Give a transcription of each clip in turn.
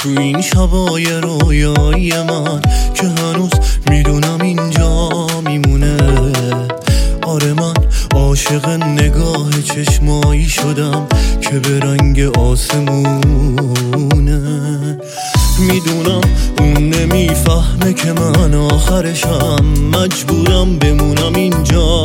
تو این شبای رویایی من که هنوز میدونم اینجا میمونه. آره من عاشق نگاه چشمایی شدم که به رنگ آسمونه. میدونم اون نمیفهمه که من آخرشم مجبورم بمونم اینجا.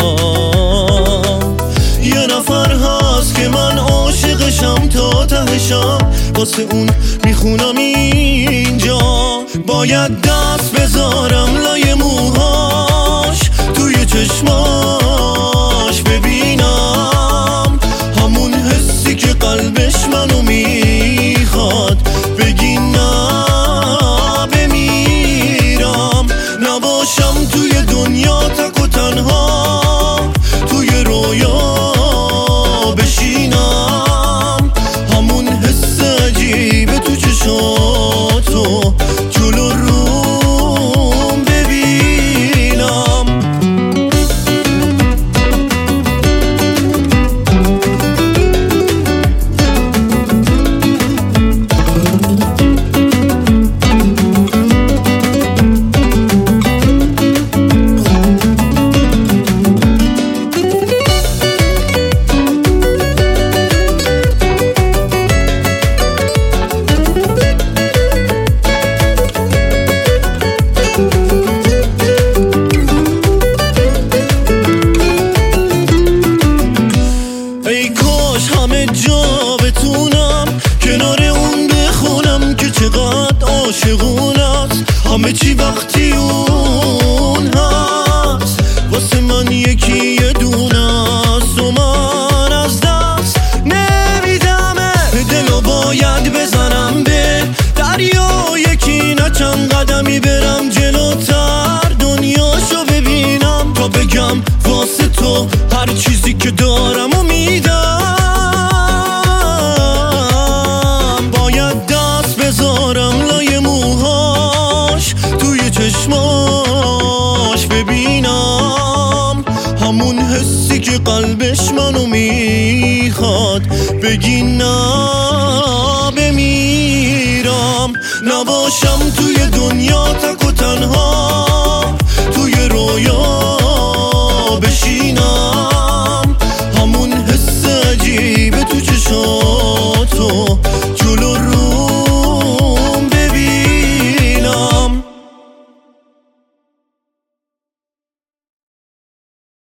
یه نفر هست که من عاشقشم تا تهشم، واسه اون میخونم اینجا. باید دست بذارم لای موهاش، توی چشماش ببینم همون حسی که قلبش منو میخواد. بگی نه بمیرم، نباشم توی دنیا تک و تنها، توی رویا بشینم همون حس عجیبه تو چشاتو جلو روم ببینم. ای کاش همه جا بتونم کنار اون بخونم که چقدر عاشقون است. همه چی وقتی اون هست واسه من یکی یه دونه است و من از دست نمیدمه. دلو باید بزنم به دریا، یکی نه چند قدمی برم جلوتر دنیاشو ببینم تا بگم واسه تو هر چیزی که دارم و میدم. باید دست بذارم لای موهاش، توی چشماش ببینم همون حسی که قلبش منو میخواد. بگی نه بمیرم، نباشم توی دنیا تک و تنها،